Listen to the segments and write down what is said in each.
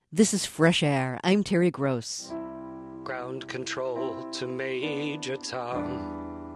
This is Fresh Air. I'm Terry Gross. Ground control to Major Tom.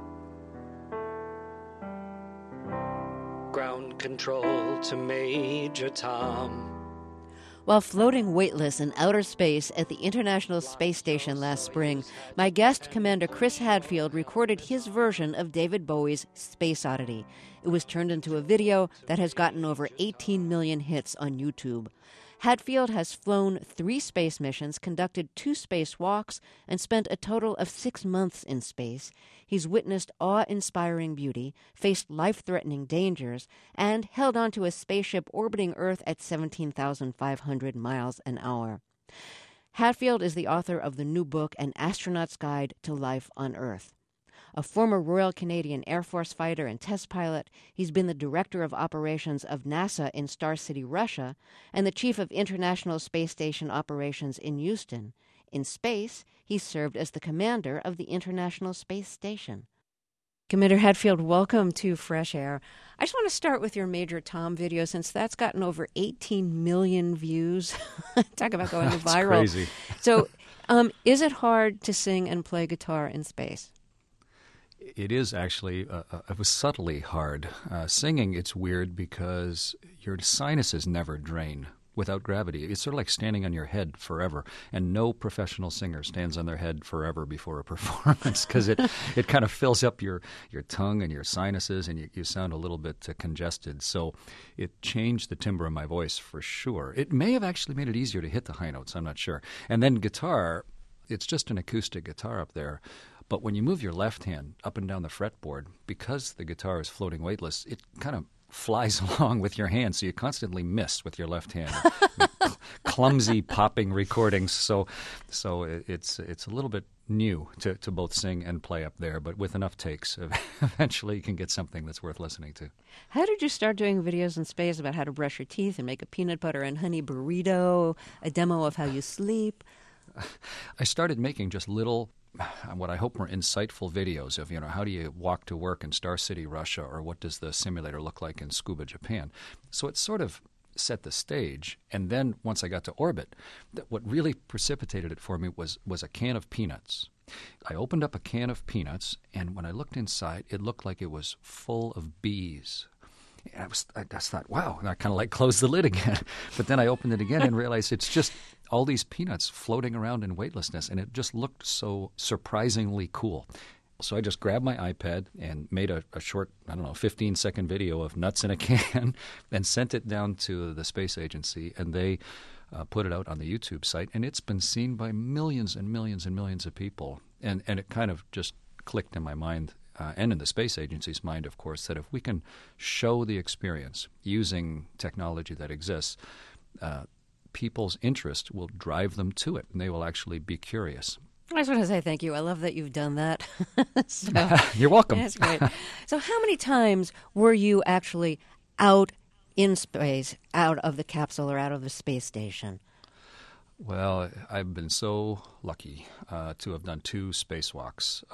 Ground control to Major Tom. While floating weightless in outer space at the International Space Station last spring, my guest, Commander Chris Hadfield, recorded his version of David Bowie's Space Oddity. It was turned into a video that has gotten over 18 million hits on YouTube. Hadfield has flown 3 space missions, conducted 2 spacewalks, and spent a total of 6 months in space. He's witnessed awe-inspiring beauty, faced life-threatening dangers, and held onto a spaceship orbiting Earth at 17,500 miles an hour. Hadfield is the author of the new book, An Astronaut's Guide to Life on Earth. A former Royal Canadian Air Force fighter and test pilot, he's been the director of operations of NASA in Star City, Russia, and the chief of International Space Station operations in Houston. In space, he served as the commander of the International Space Station. Commander Hadfield, welcome to Fresh Air. I just want to start with your Major Tom video, since that's gotten over 18 million views. Talk about going viral. Crazy. So, is it hard to sing and play guitar in space? It is actually, it was subtly hard. Singing, it's weird because your sinuses never drain without gravity. It's sort of like standing on your head forever, and no professional singer stands on their head forever before a performance because it kind of fills up your tongue and your sinuses, and you sound a little bit congested. So it changed the timbre of my voice for sure. It may have actually made it easier to hit the high notes, I'm not sure. And then guitar, it's just an acoustic guitar up there. But when you move your left hand up and down the fretboard, because the guitar is floating weightless, it kind of flies along with your hand, so you constantly miss with your left hand. Clumsy popping recordings. So it's a little bit new to both sing and play up there, but with enough takes, eventually you can get something that's worth listening to. How did you start doing videos in space about how to brush your teeth and make a peanut butter and honey burrito, a demo of how you sleep? I started making just little, what I hope were insightful videos of, how do you walk to work in Star City, Russia, or what does the simulator look like in Scuba, Japan? So it sort of set the stage. And then once I got to orbit, what really precipitated it for me was a can of peanuts. I opened up a can of peanuts, and when I looked inside, it looked like it was full of bees. And I just thought, wow, and I kind of closed the lid again. But then I opened it again and realized it's just all these peanuts floating around in weightlessness, and it just looked so surprisingly cool. So I just grabbed my iPad and made a short, 15-second video of nuts in a can and sent it down to the space agency, and they put it out on the YouTube site, and it's been seen by millions and millions and millions of people. And it kind of just clicked in my mind, and in the space agency's mind, of course, that if we can show the experience using technology that exists, people's interest will drive them to it, and they will actually be curious. I just want to say thank you. I love that you've done that. You're welcome. That's great. So how many times were you actually out in space, out of the capsule or out of the space station? Well, I've been so lucky to have done 2 spacewalks.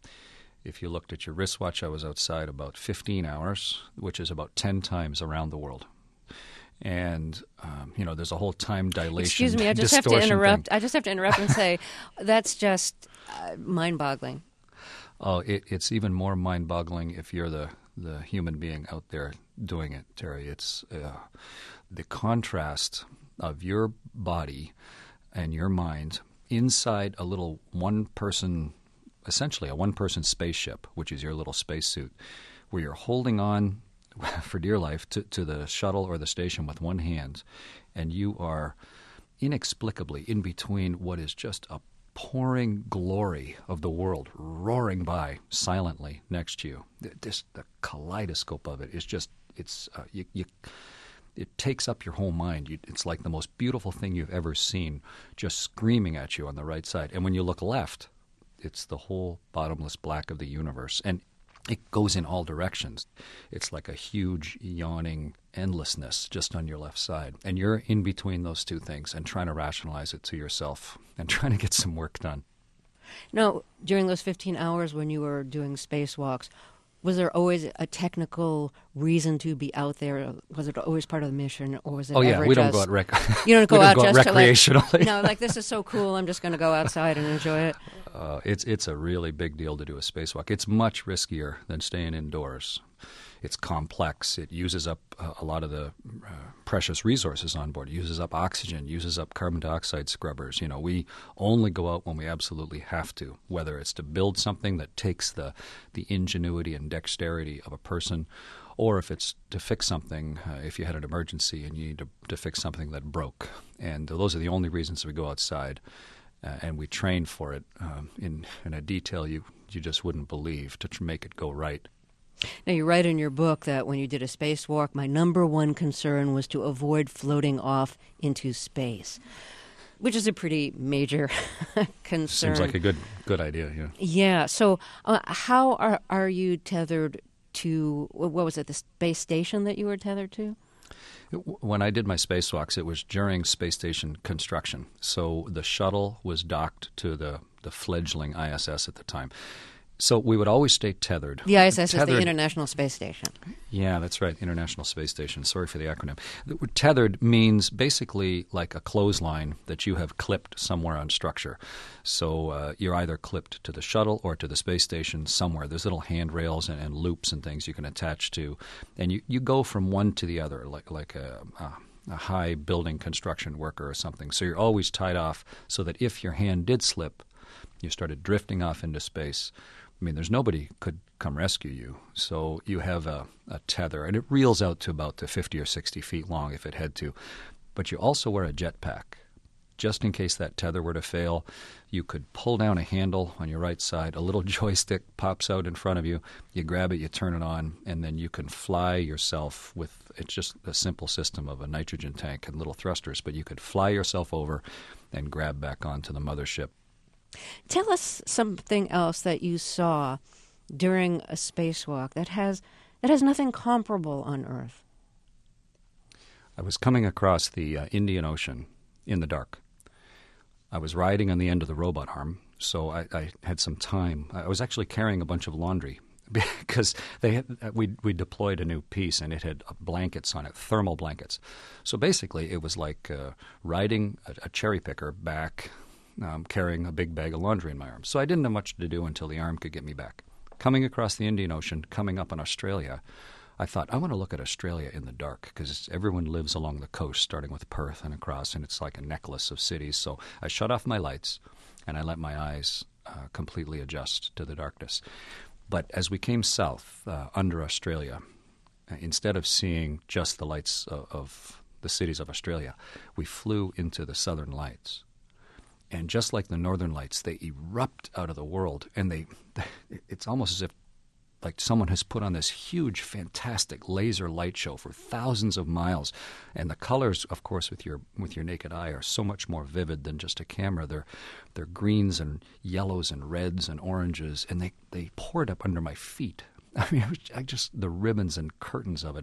If you looked at your wristwatch, I was outside about 15 hours, which is about 10 times around the world. And, there's a whole time dilation. Excuse me, I just have to interrupt. I just have to interrupt and say that's just mind-boggling. Oh, it's even more mind-boggling if you're the human being out there doing it, Terry. It's the contrast of your body and your mind inside a little essentially a one-person spaceship, which is your little spacesuit, where you're holding on for dear life to the shuttle or the station with one hand, and you are inexplicably in between what is just a pouring glory of the world roaring by silently next to you. The kaleidoscope of it is just, it takes up your whole mind. It's like the most beautiful thing you've ever seen just screaming at you on the right side. And when you look left, it's the whole bottomless black of the universe. And it goes in all directions. It's like a huge, yawning endlessness just on your left side. And you're in between those two things and trying to rationalize it to yourself and trying to get some work done. Now, during those 15 hours when you were doing spacewalks, Was there always a technical reason to be out there? Was it always part of the mission, or was it? Oh yeah, ever we just, don't go out You don't go we out don't go just recreationally. to no, like this is so cool. I'm just going to go outside and enjoy it. It's a really big deal to do a spacewalk. It's much riskier than staying indoors. It's complex. It uses up a lot of the precious resources on board. It uses up oxygen, uses up carbon dioxide scrubbers. You know, we only go out when we absolutely have to, whether it's to build something that takes the ingenuity and dexterity of a person, or if it's to fix something, if you had an emergency and you need to fix something that broke. And those are the only reasons we go outside. And we train for it in a detail you just wouldn't believe to make it go right. Now, you write in your book that when you did a spacewalk, my number one concern was to avoid floating off into space, which is a pretty major concern. Seems like a good idea, yeah. Yeah. So how are you tethered to, what was it, the space station that you were tethered to? When I did my spacewalks, it was during space station construction. So the shuttle was docked to the fledgling ISS at the time. So we would always stay tethered. The ISS is the International Space Station. Yeah, that's right, International Space Station. Sorry for the acronym. Tethered means basically like a clothesline that you have clipped somewhere on structure. So you're either clipped to the shuttle or to the space station somewhere. There's little handrails and loops and things you can attach to. And you go from one to the other like a high building construction worker or something. So you're always tied off so that if your hand did slip, you started drifting off into space. I mean, there's nobody could come rescue you. So you have a tether, and it reels out to about 50 or 60 feet long if it had to. But you also wear a jetpack. Just in case that tether were to fail, you could pull down a handle on your right side. A little joystick pops out in front of you. You grab it, you turn it on, and then you can fly yourself with, it's just a simple system of a nitrogen tank and little thrusters, but you could fly yourself over and grab back onto the mothership. Tell us something else that you saw during a spacewalk that has nothing comparable on Earth. I was coming across the Indian Ocean in the dark. I was riding on the end of the robot arm, so I had some time. I was actually carrying a bunch of laundry because we deployed a new piece and it had blankets on it, thermal blankets. So basically it was like riding a cherry picker back, carrying a big bag of laundry in my arm. So I didn't have much to do until the arm could get me back. Coming across the Indian Ocean, coming up on Australia, I thought, I want to look at Australia in the dark because everyone lives along the coast, starting with Perth and across, and it's like a necklace of cities. So I shut off my lights and I let my eyes completely adjust to the darkness. But as we came south under Australia, instead of seeing just the lights of the cities of Australia, we flew into the southern lights. And just like the northern lights, they erupt out of the world, and it's almost as if like someone has put on this huge, fantastic laser light show for thousands of miles. And the colors, of course, with your naked eye are so much more vivid than just a camera. They're greens and yellows and reds and oranges, and they poured up under my feet. I mean, the ribbons and curtains of it.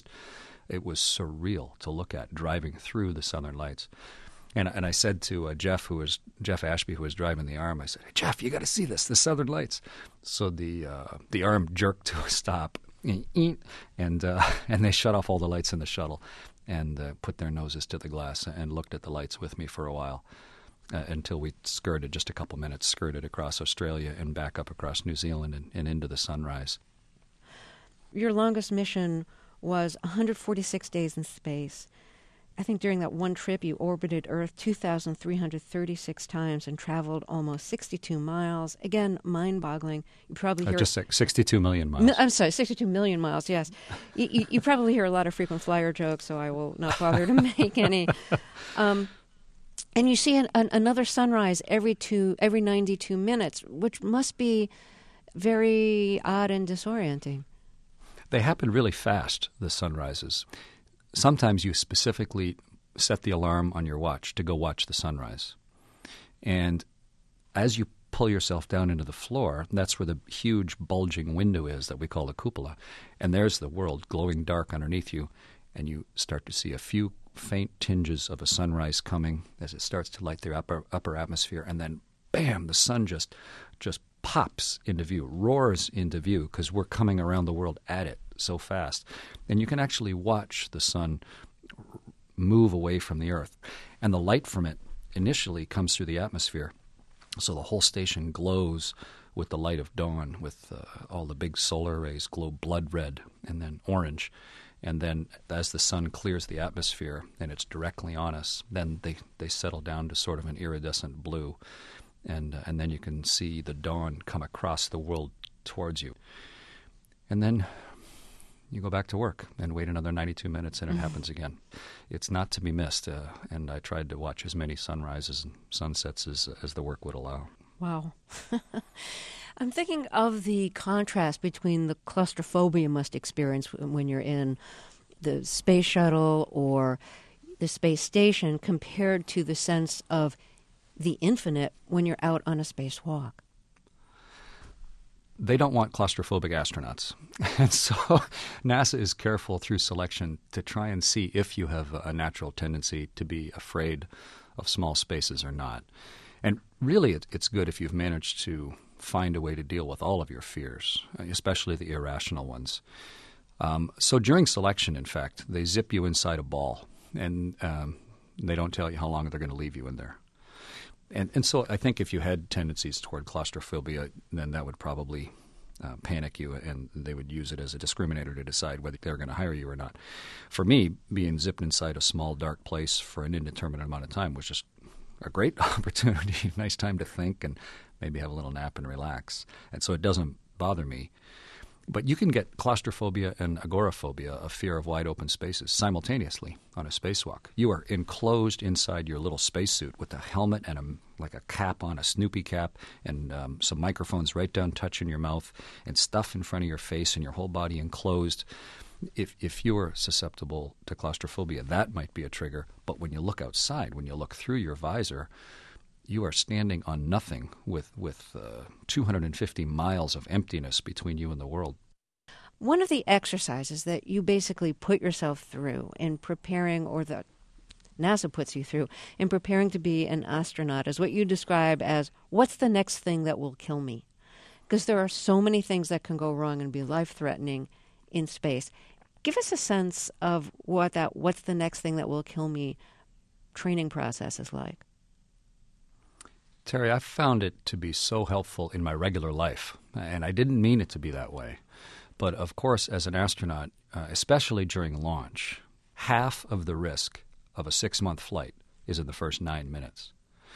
It was surreal to look at driving through the southern lights. And I said to Jeff Ashby, who was driving the arm, I said, "Hey, Jeff, you got to see this, the southern lights." So the arm jerked to a stop, and they shut off all the lights in the shuttle and put their noses to the glass and looked at the lights with me for a while until we skirted across Australia and back up across New Zealand and into the sunrise. Your longest mission was 146 days in space. I think during that one trip, you orbited Earth 2,336 times and traveled almost 62 miles. Again, mind-boggling. You probably hear... Just 62 million miles. No, I'm sorry, 62 million miles, yes. You probably hear a lot of frequent flyer jokes, so I will not bother to make any. And you see another sunrise every 92 minutes, which must be very odd and disorienting. They happen really fast, the sunrises. Sometimes you specifically set the alarm on your watch to go watch the sunrise. And as you pull yourself down into the floor, that's where the huge bulging window is that we call the cupola. And there's the world glowing dark underneath you. And you start to see a few faint tinges of a sunrise coming as it starts to light the upper atmosphere. And then, bam, the sun just pops into view, roars into view, because we're coming around the world at it so fast. And you can actually watch the sun move away from the Earth. And the light from it initially comes through the atmosphere. So the whole station glows with the light of dawn, with all the big solar rays glow blood red and then orange. And then as the sun clears the atmosphere and it's directly on us, then they settle down to sort of an iridescent blue. And then you can see the dawn come across the world towards you. And then you go back to work and wait another 92 minutes and it happens again. It's not to be missed. And I tried to watch as many sunrises and sunsets as the work would allow. Wow. I'm thinking of the contrast between the claustrophobia you must experience when you're in the space shuttle or the space station compared to the sense of the infinite when you're out on a spacewalk. They don't want claustrophobic astronauts. And so NASA is careful through selection to try and see if you have a natural tendency to be afraid of small spaces or not. And really it's good if you've managed to find a way to deal with all of your fears, especially the irrational ones. So during selection, in fact, they zip you inside a ball, and they don't tell you how long they're going to leave you in there. And so I think if you had tendencies toward claustrophobia, then that would probably panic you, and they would use it as a discriminator to decide whether they're going to hire you or not. For me, being zipped inside a small, dark place for an indeterminate amount of time was just a great opportunity, nice time to think and maybe have a little nap and relax. And so it doesn't bother me. But you can get claustrophobia and agoraphobia, a fear of wide open spaces, simultaneously on a spacewalk. You are enclosed inside your little spacesuit with a helmet and like a cap on, a Snoopy cap, and some microphones right down touching your mouth, and stuff in front of your face and your whole body enclosed. If you are susceptible to claustrophobia, that might be a trigger. But when you look outside, when you look through your visor, you are standing on nothing with 250 miles of emptiness between you and the world. One of the exercises that you basically put yourself through in preparing, or that NASA puts you through, in preparing to be an astronaut is what you describe as, what's the next thing that will kill me? Because there are so many things that can go wrong and be life-threatening in space. Give us a sense of what that what's the next thing that will kill me training process is like. Terry, I've found it to be so helpful in my regular life, and I didn't mean it to be that way. But of course, as an astronaut, especially during launch, half of the risk of a 6-month flight is in the first 9 minutes.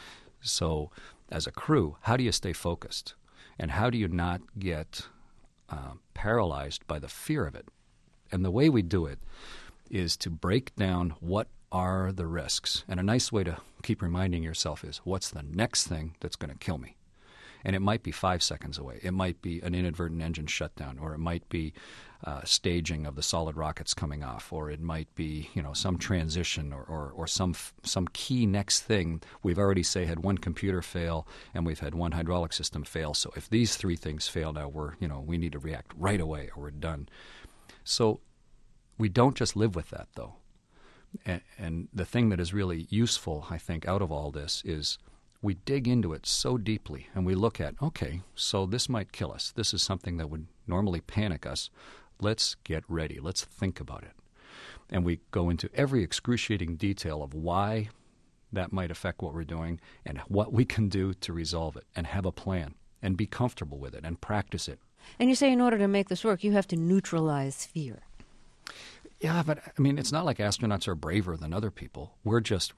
So as a crew, how do you stay focused? And how do you not get paralyzed by the fear of it? And the way we do it is to break down what are the risks. And a nice way to keep reminding yourself is, what's the next thing that's going to kill me? And it might be 5 seconds away. It might be an inadvertent engine shutdown, or it might be staging of the solid rockets coming off, or it might be some transition or some key next thing. We've already had one computer fail, and we've had one hydraulic system fail. So if these 3 things fail now, we need to react right away, or we're done. So we don't just live with that, though. And the thing that is really useful, I think, out of all this is we dig into it so deeply and we look at, okay, so this might kill us. This is something that would normally panic us. Let's get ready. Let's think about it. And we go into every excruciating detail of why that might affect what we're doing and what we can do to resolve it, and have a plan and be comfortable with it and practice it. And you say in order to make this work, you have to neutralize fear. Yeah, but I mean, it's not like astronauts are braver than other people. We're just,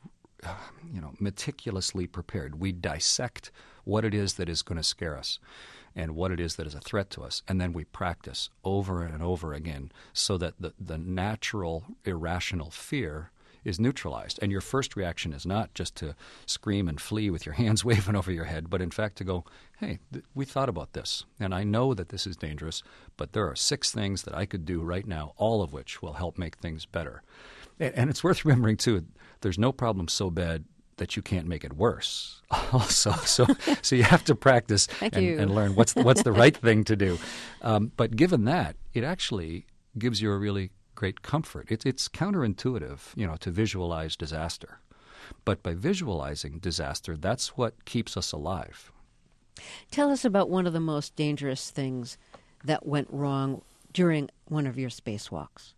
meticulously prepared. We dissect what it is that is going to scare us and what it is that is a threat to us. And then we practice over and over again so that the natural, irrational fear is neutralized. And your first reaction is not just to scream and flee with your hands waving over your head, but in fact to go, hey, we thought about this, and I know that this is dangerous, but there are 6 things that I could do right now, all of which will help make things better. And it's worth remembering, too, there's no problem so bad that you can't make it worse also. So you have to practice and learn what's the right thing to do. But given that, it actually gives you a really great comfort. It's counterintuitive, to visualize disaster. But by visualizing disaster, that's what keeps us alive. Tell us about one of the most dangerous things that went wrong during one of your spacewalks.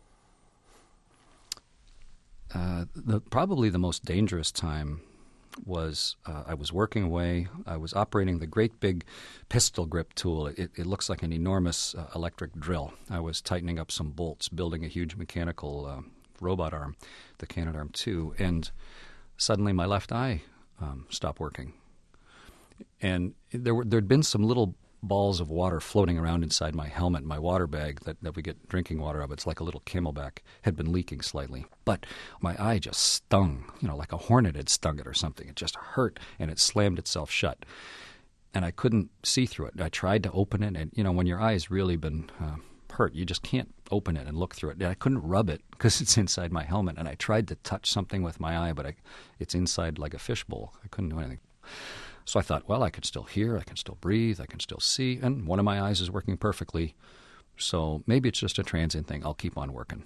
Probably the most dangerous time was I was working away. I was operating the great big pistol grip tool. It looks like an enormous electric drill. I was tightening up some bolts, building a huge mechanical robot arm, the Canadarm2, and suddenly my left eye stopped working. And there'd been some little balls of water floating around inside my helmet. My water bag that we get drinking water of, it's like a little Camelback, had been leaking slightly. But my eye just stung, like a hornet had stung it or something. It just hurt, and it slammed itself shut. And I couldn't see through it. I tried to open it, and, when your eye's really been hurt, you just can't open it and look through it. And I couldn't rub it because it's inside my helmet. And I tried to touch something with my eye, but it's inside like a fishbowl. I couldn't do anything. So I thought, well, I can still hear, I can still breathe, I can still see, and one of my eyes is working perfectly. So maybe it's just a transient thing. I'll keep on working.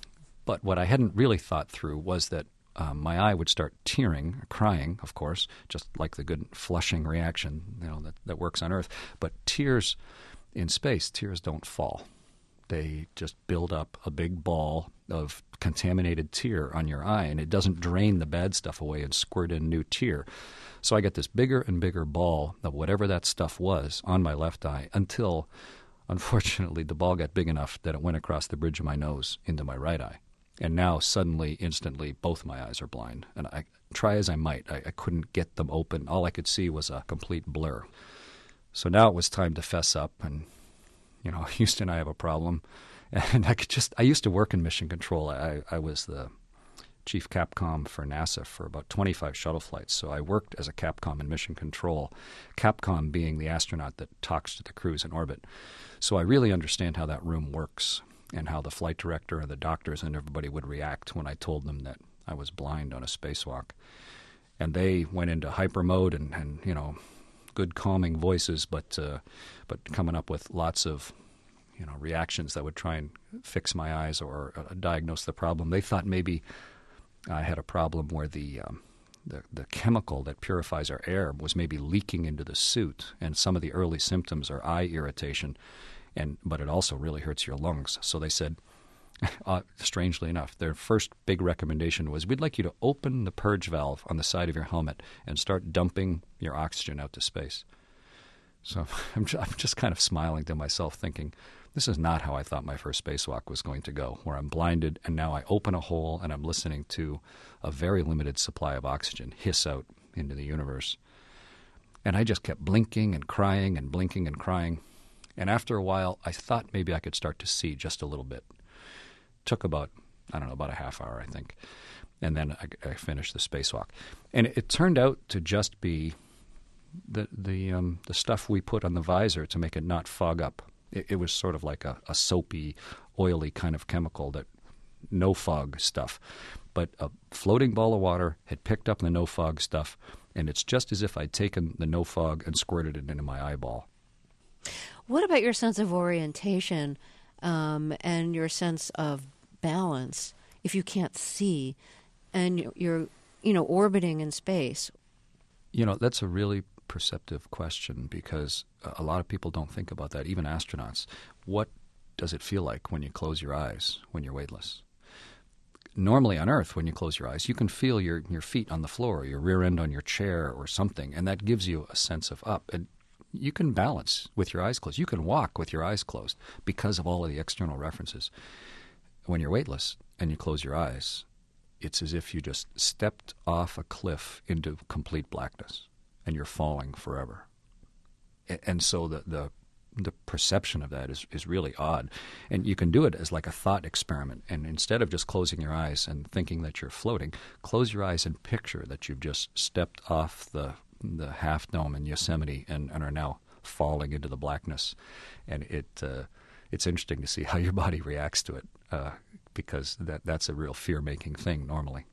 But what I hadn't really thought through was that my eye would start tearing, crying, of course, just like the good flushing reaction that works on Earth. But tears in space, tears don't fall. They just build up a big ball of contaminated tear on your eye, and it doesn't drain the bad stuff away and squirt in new tear. So I get this bigger and bigger ball of whatever that stuff was on my left eye until, unfortunately, the ball got big enough that it went across the bridge of my nose into my right eye. And now, suddenly, instantly, both my eyes are blind. And I try as I might, I couldn't get them open. All I could see was a complete blur. So now it was time to fess up and, Houston, I have a problem. And I used to work in mission control. I was the chief Capcom for NASA for about 25 shuttle flights. So I worked as a Capcom in mission control, Capcom being the astronaut that talks to the crews in orbit. So I really understand how that room works and how the flight director and the doctors and everybody would react when I told them that I was blind on a spacewalk. And they went into hyper mode and good calming voices, but coming up with lots of reactions that would try and fix my eyes or diagnose the problem. They thought maybe I had a problem where the chemical that purifies our air was maybe leaking into the suit, and some of the early symptoms are eye irritation, but it also really hurts your lungs. So they said, strangely enough, their first big recommendation was, we'd like you to open the purge valve on the side of your helmet and start dumping your oxygen out to space. So I'm just kind of smiling to myself thinking, this is not how I thought my first spacewalk was going to go, where I'm blinded and now I open a hole and I'm listening to a very limited supply of oxygen hiss out into the universe. And I just kept blinking and crying and blinking and crying. And after a while, I thought maybe I could start to see just a little bit. Took about a half hour, I think. And then I finished the spacewalk. And it turned out to just be the stuff we put on the visor to make it not fog up. It was sort of like a soapy, oily kind of chemical, that no fog stuff. But a floating ball of water had picked up the no fog stuff, and it's just as if I'd taken the no fog and squirted it into my eyeball. What about your sense of orientation and your sense of balance if you can't see and you're orbiting in space? That's a really perceptive question, because a lot of people don't think about that, even astronauts. What does it feel like when you close your eyes when you're weightless? Normally on Earth, when you close your eyes, you can feel your feet on the floor, your rear end on your chair or something, and that gives you a sense of up. And you can balance with your eyes closed. You can walk with your eyes closed because of all of the external references. When you're weightless and you close your eyes, it's as if you just stepped off a cliff into complete blackness, and you're falling forever. And so the perception of that is really odd. And you can do it as like a thought experiment. And instead of just closing your eyes and thinking that you're floating, close your eyes and picture that you've just stepped off the Half Dome in Yosemite and are now falling into the blackness. And it's interesting to see how your body reacts to it, because that's a real fear-making thing normally.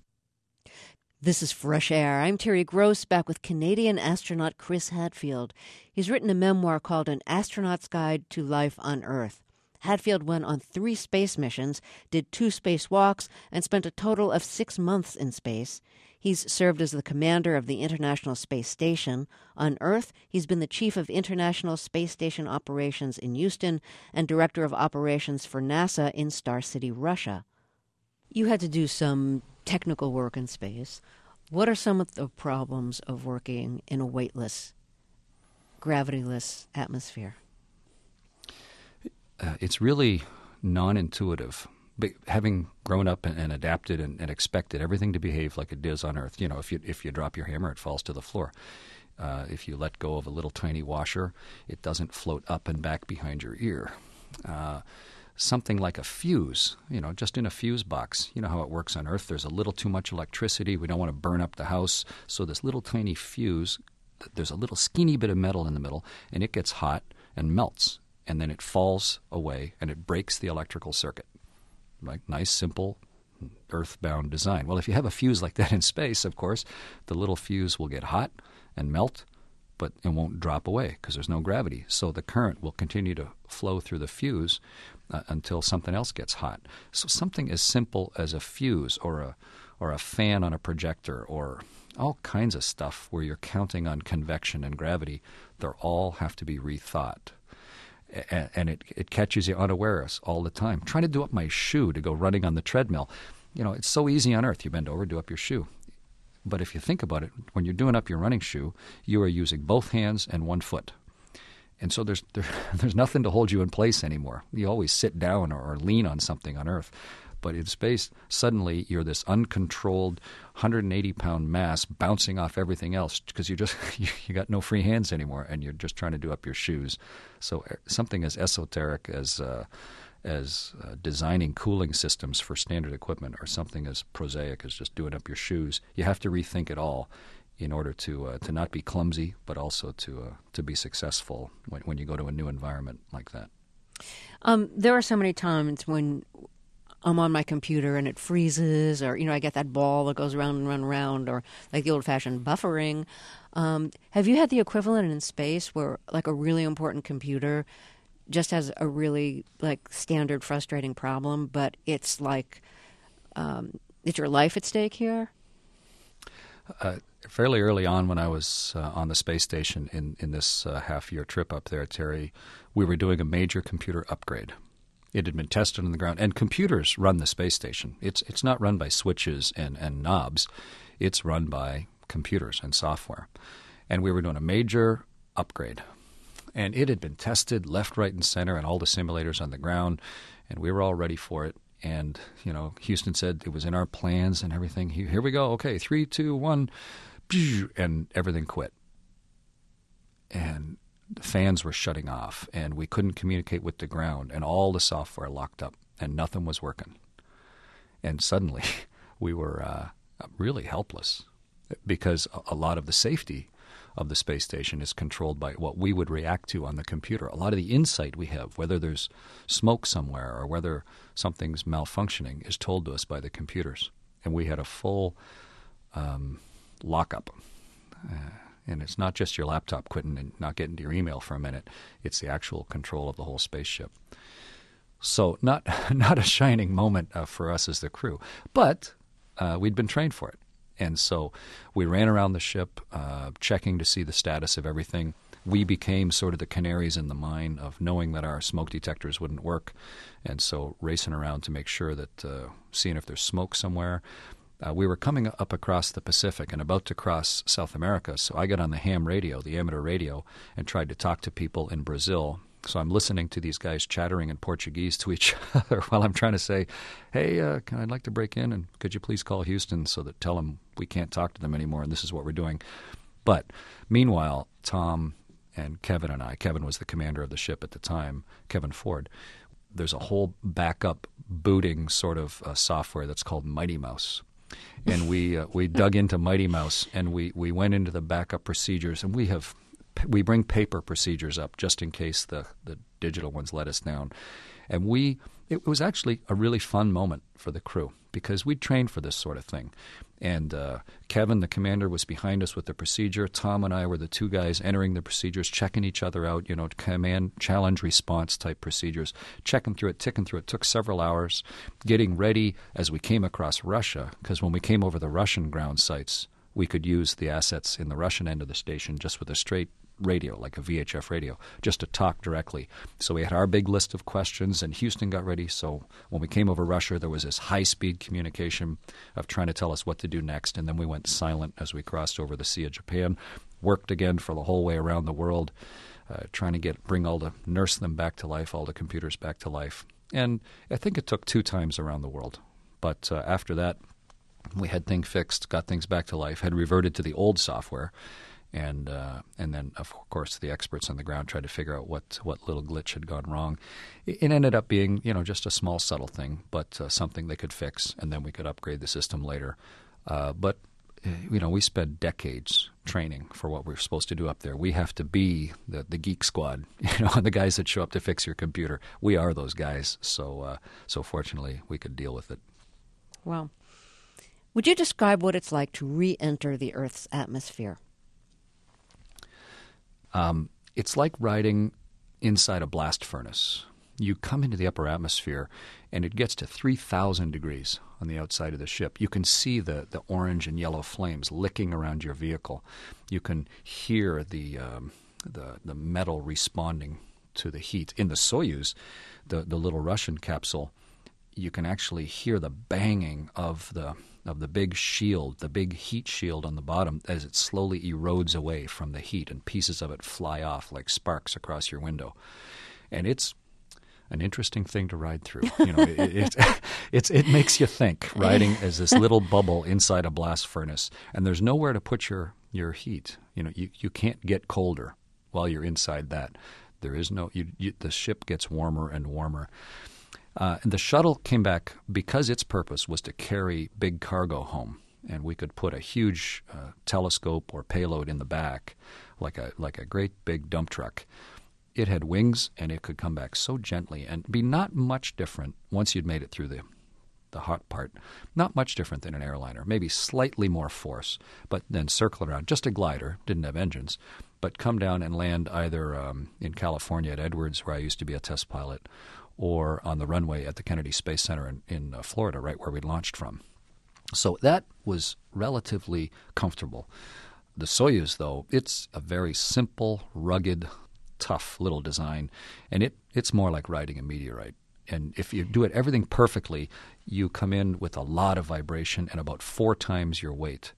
This is Fresh Air. I'm Terry Gross, back with Canadian astronaut Chris Hadfield. He's written a memoir called An Astronaut's Guide to Life on Earth. Hadfield went on 3 space missions, did 2 spacewalks, and spent a total of 6 months in space. He's served as the commander of the International Space Station. On Earth, he's been the chief of International Space Station operations in Houston and director of operations for NASA in Star City, Russia. You had to do some technical work in space. What are some of the problems of working in a weightless, gravityless atmosphere? It's really non-intuitive. But having grown up and adapted and expected everything to behave like it does on Earth, if you drop your hammer, it falls to the floor. If you let go of a little tiny washer, it doesn't float up and back behind your ear. Something like a fuse, just in a fuse box. You know how it works on Earth. There's a little too much electricity. We don't want to burn up the house. So this little tiny fuse, there's a little skinny bit of metal in the middle, and it gets hot and melts. And then it falls away, and it breaks the electrical circuit. Like nice, simple, earthbound design. Well, if you have a fuse like that in space, of course, the little fuse will get hot and melt, but it won't drop away because there's no gravity. So the current will continue to flow through the fuse until something else gets hot. So something as simple as a fuse or a fan on a projector or all kinds of stuff where you're counting on convection and gravity, they all have to be rethought. And it catches you unawares all the time. Trying to do up my shoe to go running on the treadmill. It's so easy on Earth. You bend over, do up your shoe. But if you think about it, when you're doing up your running shoe, you are using both hands and one foot. And so there's nothing to hold you in place anymore. You always sit down or lean on something on Earth. But in space, suddenly you're this uncontrolled 180-pound mass bouncing off everything else because you got no free hands anymore, and you're just trying to do up your shoes. So something as esoteric as designing cooling systems for standard equipment, or something as prosaic as just doing up your shoes, you have to rethink it all in order to not be clumsy, but also to be successful when you go to a new environment like that. There are so many times when I'm on my computer and it freezes, or, I get that ball that goes round and round and round, or like the old-fashioned buffering. Have you had the equivalent in space where, like, a really important computer just has a really, like, standard frustrating problem, but it's like, is your life at stake here? Fairly early on when I was on the space station in this half-year trip up there, Terry, we were doing a major computer upgrade. It had been tested on the ground, and computers run the space station. It's not run by switches and knobs. It's run by computers and software. And we were doing a major upgrade. And it had been tested left, right, and center, and all the simulators on the ground, and we were all ready for it. And, Houston said it was in our plans and everything. Here we go. Okay, 3, 2, 1, and everything quit. And the fans were shutting off, and we couldn't communicate with the ground, and all the software locked up, and nothing was working. And suddenly we were really helpless, because a lot of the safety of the space station is controlled by what we would react to on the computer. A lot of the insight we have, whether there's smoke somewhere or whether something's malfunctioning, is told to us by the computers. And we had a full lockup. And it's not just your laptop quitting and not getting to your email for a minute. It's the actual control of the whole spaceship. So not a shining moment for us as the crew. But we'd been trained for it. And so we ran around the ship checking to see the status of everything. We became sort of the canaries in the mine of knowing that our smoke detectors wouldn't work. And so racing around to make sure that, seeing if there's smoke somewhere. We were coming up across the Pacific and about to cross South America, so I got on the ham radio, the amateur radio, and tried to talk to people in Brazil. So I'm listening to these guys chattering in Portuguese to each other while I'm trying to say, hey, I'd like to break in, and could you please call Houston tell them we can't talk to them anymore, and this is what we're doing. But meanwhile, Tom and Kevin and I, Kevin was the commander of the ship at the time, Kevin Ford, there's a whole backup booting sort of software that's called Mighty Mouse. And we dug into Mighty Mouse, and we went into the backup procedures, and we bring paper procedures up just in case the digital ones let us down. And we it was actually a really fun moment for the crew because we'd trained for this sort of thing. And Kevin, the commander, was behind us with the procedure. Tom and I were the two guys entering the procedures, checking each other out, command, challenge, response type procedures, checking through it, ticking through it. It took several hours getting ready as we came across Russia, because when we came over the Russian ground sites, we could use the assets in the Russian end of the station just with a straight radio, like a VHF radio, just to talk directly. So we had our big list of questions, and Houston got ready. So when we came over Russia, there was this high-speed communication of trying to tell us what to do next, and then we went silent as we crossed over the Sea of Japan, worked again for the whole way around the world, trying to nurse them back to life, all the computers back to life. And I think it took 2 times around the world. But after that, we had things fixed, got things back to life, had reverted to the old software, and then, of course, the experts on the ground tried to figure out what little glitch had gone wrong. It ended up being, just a small, subtle thing, but something they could fix, and then we could upgrade the system later. But we spent decades training for what we're supposed to do up there. We have to be the geek squad, the guys that show up to fix your computer. We are those guys, so fortunately we could deal with it. Wow. Would you describe what it's like to re-enter the Earth's atmosphere? It's like riding inside a blast furnace. You come into the upper atmosphere, and it gets to 3,000 degrees on the outside of the ship. You can see the orange and yellow flames licking around your vehicle. You can hear the metal responding to the heat. In the Soyuz, the little Russian capsule, you can actually hear the banging of the big shield, the big heat shield on the bottom, as it slowly erodes away from the heat, and pieces of it fly off like sparks across your window. And it's an interesting thing to ride through. It makes you think, riding as this little bubble inside a blast furnace, and there's nowhere to put your heat. You can't get colder while you're inside that. There is no. The ship gets warmer and warmer. And the shuttle came back because its purpose was to carry big cargo home, and we could put a huge telescope or payload in the back, like a great big dump truck. It had wings, and it could come back so gently and be not much different once you'd made it through the hot part. Not much different than an airliner, maybe slightly more force, but then circle around. Just a glider, didn't have engines, but come down and land either in California at Edwards, where I used to be a test pilot, or on the runway at the Kennedy Space Center in Florida, right where we launched from. So that was relatively comfortable. The Soyuz, though, it's a very simple, rugged, tough little design, and it's more like riding a meteorite. And if you do everything perfectly, you come in with a lot of vibration and about 4 times your weight,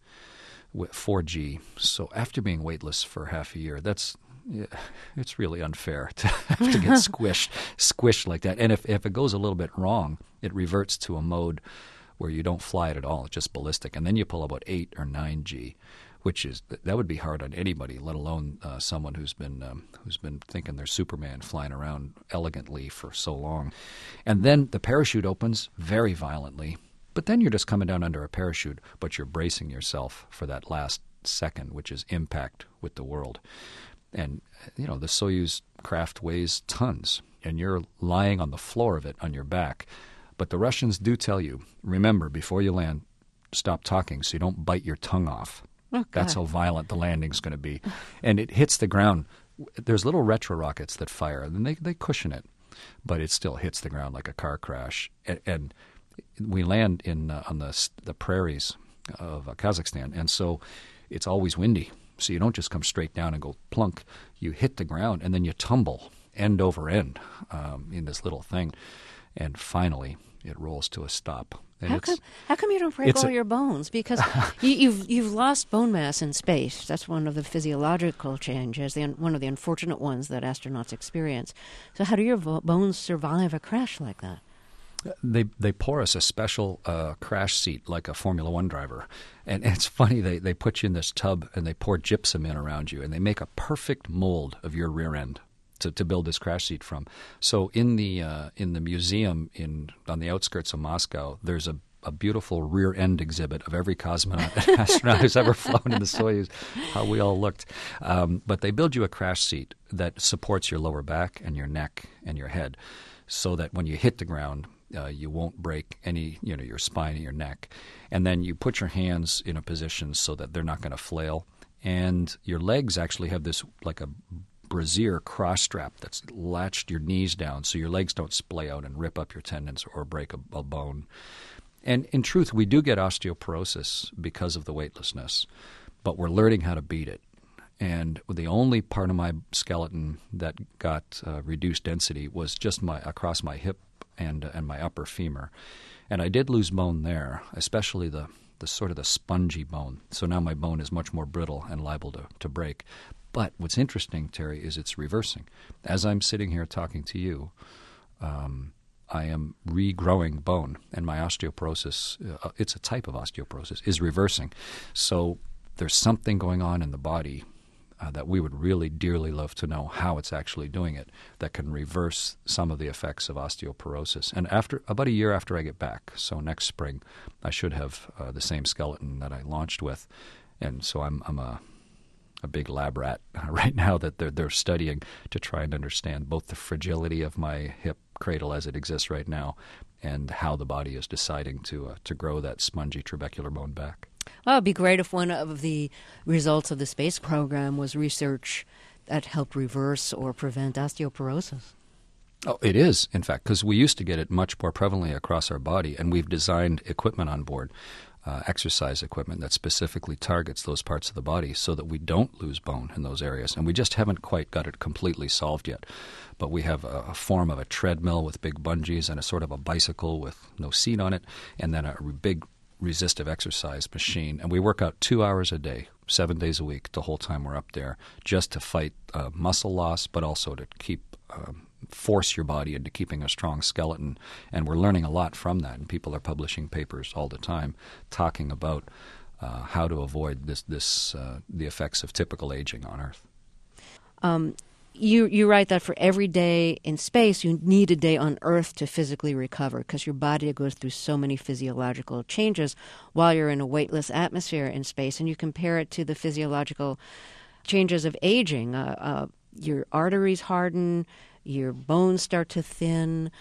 4G. So after being weightless for half a year, it's really unfair to have to get squished like that. And if it goes a little bit wrong, it reverts to a mode where you don't fly it at all. It's just ballistic. And then you pull about 8 or 9G, that would be hard on anybody, let alone someone who's been thinking they're Superman flying around elegantly for so long. And then the parachute opens very violently, but then you're just coming down under a parachute, but you're bracing yourself for that last second, which is impact with the world. And, the Soyuz craft weighs tons, and you're lying on the floor of it on your back. But the Russians do tell you, remember, before you land, stop talking so you don't bite your tongue off. Okay. That's how violent the landing's going to be. And it hits the ground. There's little retro rockets that fire, and they cushion it, but it still hits the ground like a car crash. And we land on the prairies of Kazakhstan, and so it's always windy. So you don't just come straight down and go plunk. You hit the ground, and then you tumble end over end in this little thing. And finally, it rolls to a stop. And how come you don't break all your bones? Because you've lost bone mass in space. That's one of the physiological changes, one of the unfortunate ones that astronauts experience. So how do your bones survive a crash like that? They pour us a special crash seat like a Formula One driver. And it's funny, they put you in this tub and they pour gypsum in around you, and they make a perfect mold of your rear end to build this crash seat from. So in the museum on the outskirts of Moscow, there's a beautiful rear end exhibit of every cosmonaut and astronaut who's ever flown in the Soyuz, how we all looked. But they build you a crash seat that supports your lower back and your neck and your head. so that when you hit the ground, you won't break any, your spine and your neck. And then you put your hands in a position so that they're not going to flail. And your legs actually have this like a brassiere cross strap that's latched your knees down so your legs don't splay out and rip up your tendons or break a bone. And in truth, we do get osteoporosis because of the weightlessness, but we're learning how to beat it. And the only part of my skeleton that got reduced density was just across my hip and my upper femur. And I did lose bone there, especially the sort of the spongy bone. So now my bone is much more brittle and liable to break. But what's interesting, Terry, is it's reversing. As I'm sitting here talking to you, I am regrowing bone, and my osteoporosis, it's a type of osteoporosis, is reversing. So there's something going on in the body that we would really dearly love to know how it's actually doing it that can reverse some of the effects of osteoporosis. And after about a year after I get back, so next spring, I should have the same skeleton that I launched with. And so I'm a big lab rat right now that they're studying to try and understand both the fragility of my hip cradle as it exists right now and how the body is deciding to grow that spongy trabecular bone back. Well, it'd be great if one of the results of the space program was research that helped reverse or prevent osteoporosis. Oh, it is, in fact, because we used to get it much more prevalently across our body, and we've designed equipment on board, exercise equipment that specifically targets those parts of the body so that we don't lose bone in those areas. And we just haven't quite got it completely solved yet. But we have a form of a treadmill with big bungees and a sort of a bicycle with no seat on it, and then a big resistive exercise machine. And we work out 2 hours a day, 7 days a week, the whole time we're up there, just to fight muscle loss, but also to keep force your body into keeping a strong skeleton. And we're learning a lot from that. And people are publishing papers all the time talking about how to avoid the effects of typical aging on Earth. You write that for every day in space, you need a day on Earth to physically recover because your body goes through so many physiological changes while you're in a weightless atmosphere in space. And you compare it to the physiological changes of aging. Your arteries harden, your bones start to thin.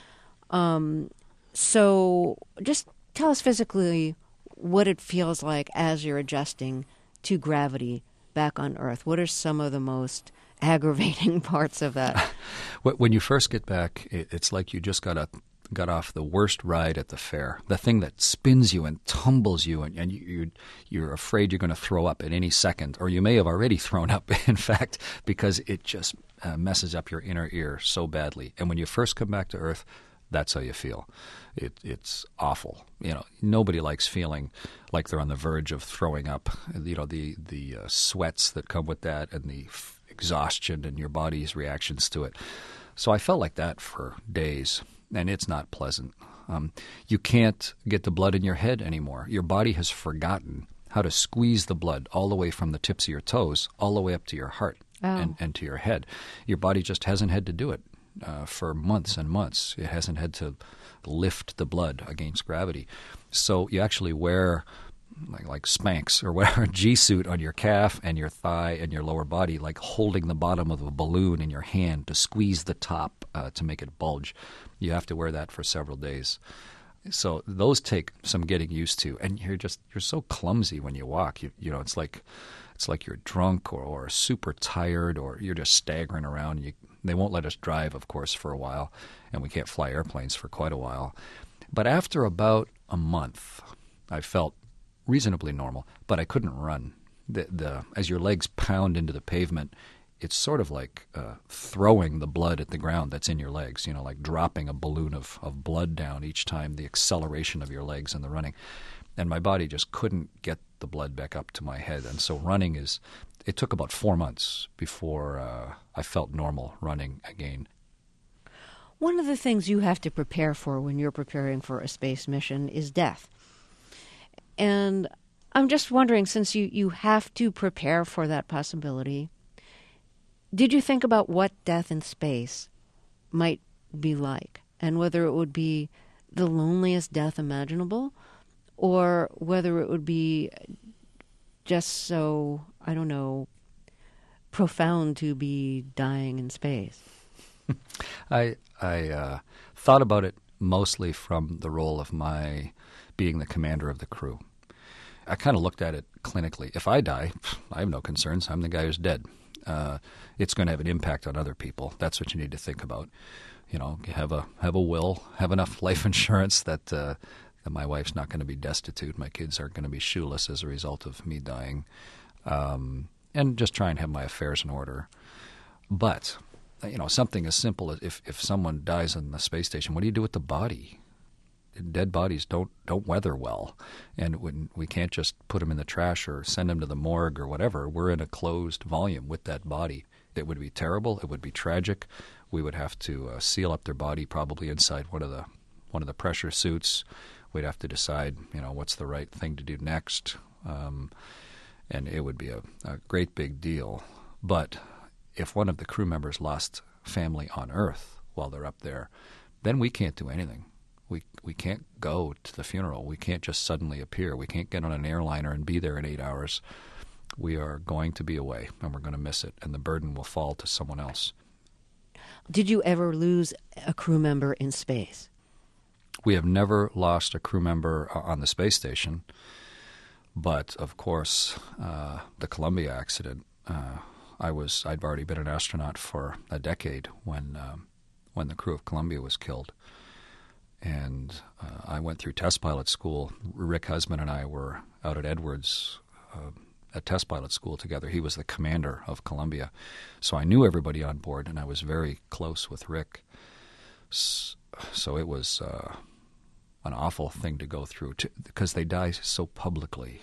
So just tell us physically what it feels like as you're adjusting to gravity back on Earth. What are some of the most aggravating parts of that? When you first get back, it's like you just got off the worst ride at the fair. The thing that spins you and tumbles you, and you're afraid you're going to throw up at any second, or you may have already thrown up, in fact, because it just messes up your inner ear so badly. And when you first come back to Earth, that's how you feel. It's awful. Nobody likes feeling like they're on the verge of throwing up. The sweats that come with that and the exhaustion and your body's reactions to it. So I felt like that for days, and it's not pleasant. You can't get the blood in your head anymore. Your body has forgotten how to squeeze the blood all the way from the tips of your toes all the way up to your heart and to your head. Your body just hasn't had to do it for months and months. It hasn't had to lift the blood against gravity. So you actually wear like Spanx or wear a G-suit on your calf and your thigh and your lower body, like holding the bottom of a balloon in your hand to squeeze the top to make it bulge. You have to wear that for several days. So those take some getting used to, and you're so clumsy when you walk. It's like you're drunk or super tired, or you're just staggering around. They won't let us drive, of course, for a while, and we can't fly airplanes for quite a while. But after about a month, I felt reasonably normal, but I couldn't run. As your legs pound into the pavement, it's sort of like throwing the blood at the ground that's in your legs, like dropping a balloon of blood down each time, the acceleration of your legs and the running. And my body just couldn't get the blood back up to my head. And so running it took about 4 months before I felt normal running again. One of the things you have to prepare for when you're preparing for a space mission is death. And I'm just wondering, since you have to prepare for that possibility, did you think about what death in space might be like, and whether it would be the loneliest death imaginable, or whether it would be just so, I don't know, profound to be dying in space? I thought about it mostly from the role of my being the commander of the crew. I kind of looked at it clinically. If I die, I have no concerns. I'm the guy who's dead. It's going to have an impact on other people. That's what you need to think about. Have a will, have enough life insurance that my wife's not going to be destitute. My kids aren't going to be shoeless as a result of me dying. And just try and have my affairs in order. But, something as simple as if someone dies on the space station, what do you do with the body? Dead bodies don't weather well, and we can't just put them in the trash or send them to the morgue or whatever. We're in a closed volume with that body. It would be terrible. It would be tragic. We would have to seal up their body probably inside one of the pressure suits. We'd have to decide, what's the right thing to do next, and it would be a great big deal. But if one of the crew members lost family on Earth while they're up there, then we can't do anything. We can't go to the funeral. We can't just suddenly appear. We can't get on an airliner and be there in 8 hours. We are going to be away, and we're going to miss it, and the burden will fall to someone else. Did you ever lose a crew member in space? We have never lost a crew member on the space station, but of course, the Columbia accident. I'd already been an astronaut for a decade when the crew of Columbia was killed. And I went through test pilot school. Rick Husband and I were out at Edwards at test pilot school together. He was the commander of Columbia. So I knew everybody on board, and I was very close with Rick. So it was an awful thing to go through because they die so publicly.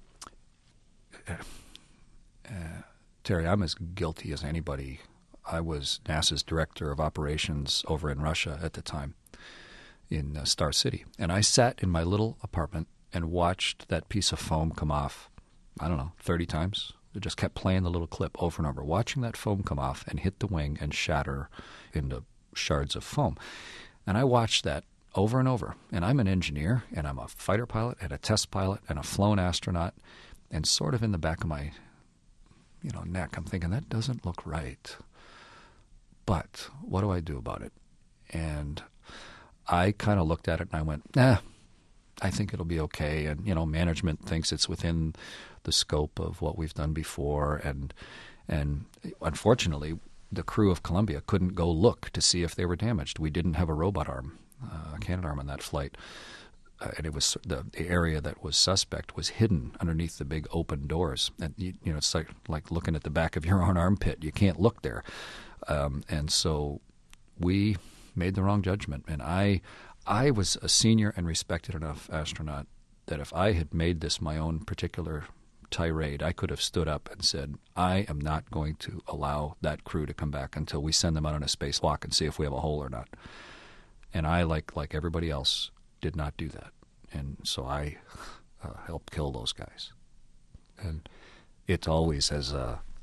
Terry, I'm as guilty as anybody. I was NASA's director of operations over in Russia at the time, in Star City. And I sat in my little apartment and watched that piece of foam come off, 30 times. It just kept playing the little clip over and over, watching that foam come off and hit the wing and shatter into shards of foam. And I watched that over and over. And I'm an engineer, and I'm a fighter pilot and a test pilot and a flown astronaut. And sort of in the back of my neck, I'm thinking, that doesn't look right. But what do I do about it? And I kind of looked at it and I went, I think it'll be okay. And, management thinks it's within the scope of what we've done before. And unfortunately, the crew of Columbia couldn't go look to see if they were damaged. We didn't have a robot arm, a Canadarm on that flight. And it was the area that was suspect was hidden underneath the big open doors. And, it's like looking at the back of your own armpit. You can't look there. And so we made the wrong judgment. And I was a senior and respected enough astronaut that if I had made this my own particular tirade, I could have stood up and said, I am not going to allow that crew to come back until we send them out on a spacewalk and see if we have a hole or not. And I, like everybody else, did not do that. And so I helped kill those guys. And it always has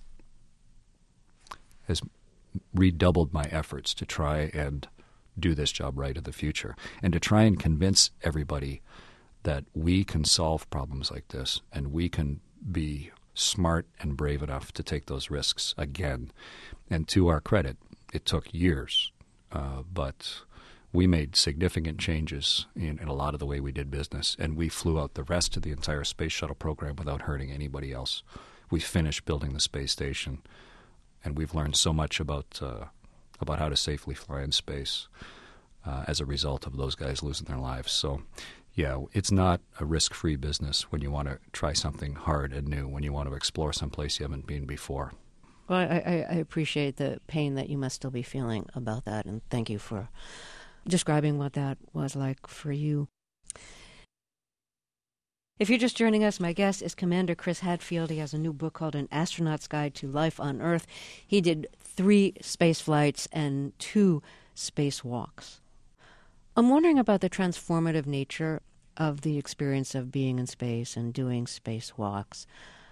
redoubled my efforts to try and do this job right in the future, and to try and convince everybody that we can solve problems like this, and we can be smart and brave enough to take those risks again. And to our credit, it took years, but we made significant changes in a lot of the way we did business, and we flew out the rest of the entire space shuttle program without hurting anybody else. We finished building the space station, and we've learned so much about how to safely fly in space as a result of those guys losing their lives. So, yeah, it's not a risk-free business when you want to try something hard and new, when you want to explore someplace you haven't been before. Well, I appreciate the pain that you must still be feeling about that, and thank you for describing what that was like for you. If you're just joining us, my guest is Commander Chris Hadfield. He has a new book called An Astronaut's Guide to Life on Earth. He did 3 space flights and 2 spacewalks. I'm wondering about the transformative nature of the experience of being in space and doing spacewalks.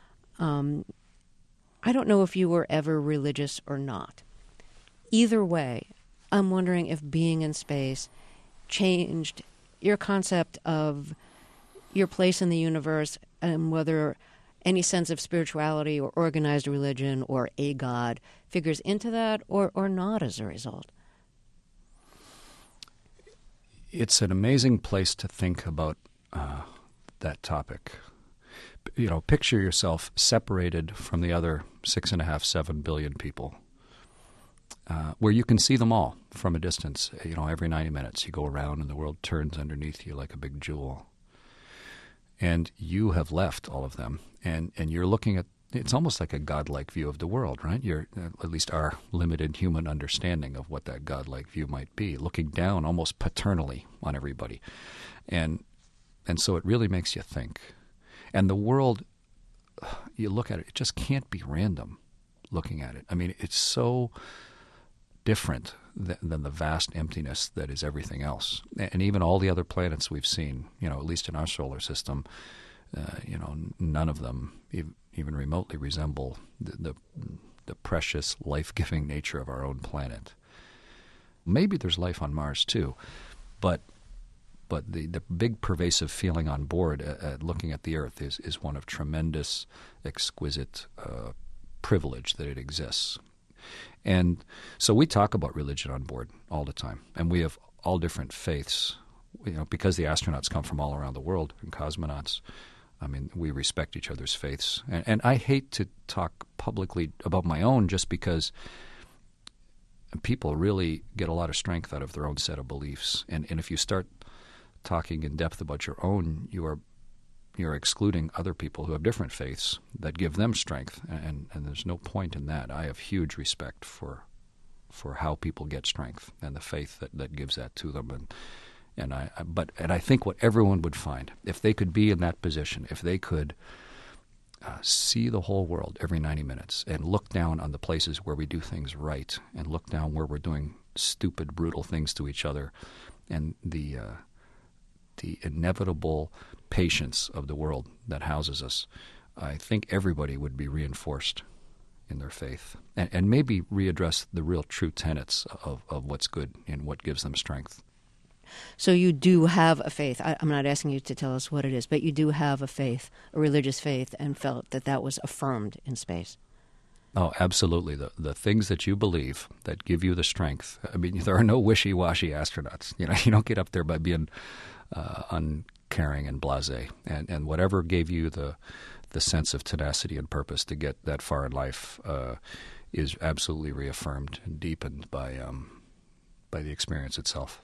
I don't know if you were ever religious or not. Either way, I'm wondering if being in space changed your concept of your place in the universe, and whether any sense of spirituality or organized religion or a God figures into that or not as a result. It's an amazing place to think about that topic. You know, picture yourself separated from the other 6.5, 7 billion people, where you can see them all from a distance. You know, every 90 minutes you go around and the world turns underneath you like a big jewel. And you have left all of them, and you're looking at, it's almost like a godlike view of the world, right? You're, at least our limited human understanding of what that godlike view might be, looking down almost paternally on everybody. And so it really makes you think. And the world, you look at it, it just can't be random looking at it. I mean, it's so different than the vast emptiness that is everything else. And even all the other planets we've seen, you know, at least in our solar system, you know, none of them even remotely resemble the precious, life-giving nature of our own planet. Maybe there's life on Mars too, but the big pervasive feeling on board looking at the Earth is one of tremendous, exquisite privilege that it exists. And so we talk about religion on board all the time, and we have all different faiths, you know, because the astronauts come from all around the world and cosmonauts. I mean, we respect each other's faiths. And I hate to talk publicly about my own just because people really get a lot of strength out of their own set of beliefs. And if you start talking in depth about your own, you're excluding other people who have different faiths that give them strength, and there's no point in that. I have huge respect for how people get strength and the faith that gives that to them. And I think what everyone would find, if they could be in that position, if they could see the whole world every 90 minutes and look down on the places where we do things right and look down where we're doing stupid, brutal things to each other, and the inevitable patience of the world that houses us, I think everybody would be reinforced in their faith and maybe readdress the real true tenets of what's good and what gives them strength. So you do have a faith. I'm not asking you to tell us what it is, but you do have a faith, a religious faith, and felt that was affirmed in space. Oh, absolutely. The things that you believe that give you the strength. I mean, there are no wishy-washy astronauts. You know, you don't get up there by being uncaring and blasé. And whatever gave you the sense of tenacity and purpose to get that far in life is absolutely reaffirmed and deepened by the experience itself.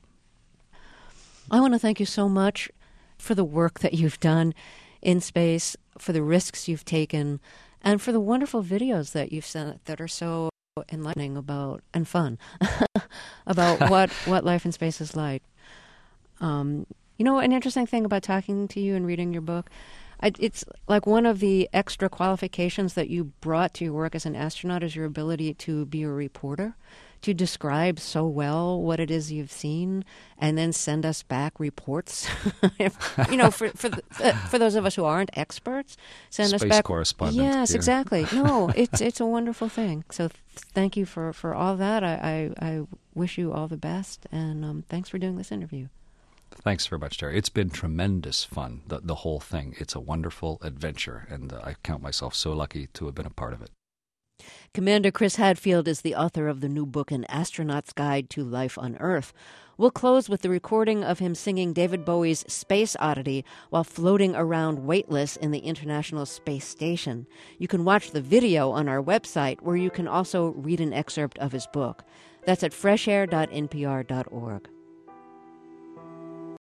I want to thank you so much for the work that you've done in space, for the risks you've taken, and for the wonderful videos that you've sent that are so enlightening about and fun about what life in space is like. You know, an interesting thing about talking to you and reading your book, it's like one of the extra qualifications that you brought to your work as an astronaut is your ability to be a reporter, to describe so well what it is you've seen, and then send us back reports. You know, for those of us who aren't experts, send Space us back correspondent. Yes, Yeah. exactly. No, it's a wonderful thing. So thank you for all that. I wish you all the best, and thanks for doing this interview. Thanks very much, Terry. It's been tremendous fun, the whole thing. It's a wonderful adventure, and I count myself so lucky to have been a part of it. Commander Chris Hadfield is the author of the new book, An Astronaut's Guide to Life on Earth. We'll close with the recording of him singing David Bowie's Space Oddity while floating around weightless in the International Space Station. You can watch the video on our website, where you can also read an excerpt of his book. That's at freshair.npr.org.